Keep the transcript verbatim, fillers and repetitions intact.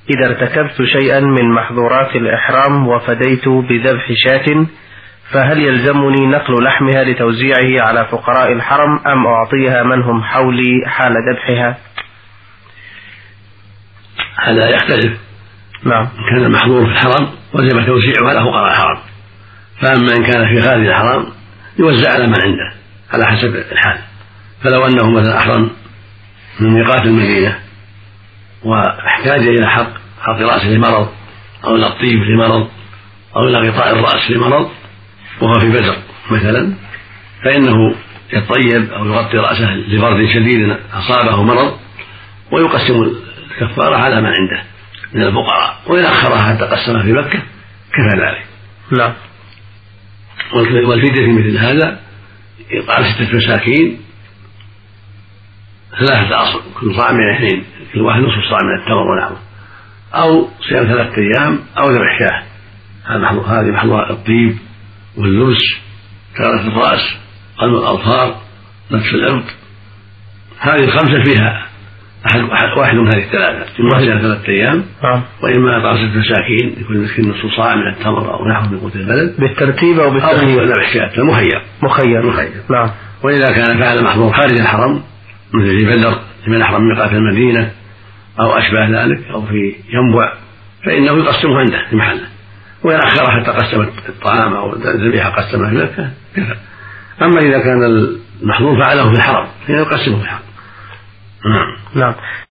إذا ارتكبت شيئا من محظورات الإحرام وفديت بذبح شاة فهل يلزمني نقل لحمها لتوزيعه على فقراء الحرم أم أعطيها من هم حولي حال ذبحها؟ هذا يختلف. نعم. كان المحظور في الحرم وجب توزيعه على فقراء الحرم، فأما إن كان في خارج الحرم يوزع على من عنده على حسب الحال. فلو أنه مثلا أحرم من ميقات المدينة واحتاج إلى حق حق رأسه لمرض أو إلى الطيب لمرض أو إلى غطاء الرأس لمرض وهو في بدر مثلا، فإنه يطيب أو يغطي رأسه لبرد شديد أصابه مرض ويقسم الكفارة على من عنده من الفقراء، وإن أخرها حتى قسمها في مكة كفى ذلك. لا. والفدية في مثل هذا إطعام ستة مساكين ثلاثة أصل كل صاع من اثنين، كل واحد نصف صاع من التمر ونحوه، أو صيام ثلاثة أيام أو ذبح شاة. هذه محظورات الطيب واللبس كرة الرأس قلم الأظفار نتف الأرض، هذه الخمسة فيها أحد واحد من هذه الثلاثة، إما صيام ثلاثة أيام وإما إطعام ستة مساكين يكون مسكين نصف صاع من التمر أو نحوه من قوت البلد بالترتيب أو بالترتيب. أو ذبح شاة مخير مخير. مخير. نعم. وإذا كان فعل محظور خارج الحرم مثل في بدر لمن أحرم من ميقات المدينة أو أشبه ذلك أو في ينبع فإنه يقسمه عنده في محله، وإن أخر حتى قسم الطعام أو الذبيحة قسمها في مكة كفى. أما إذا كان المحظور فعله في الحرم فإنه يقسمه في الحرم. نعم.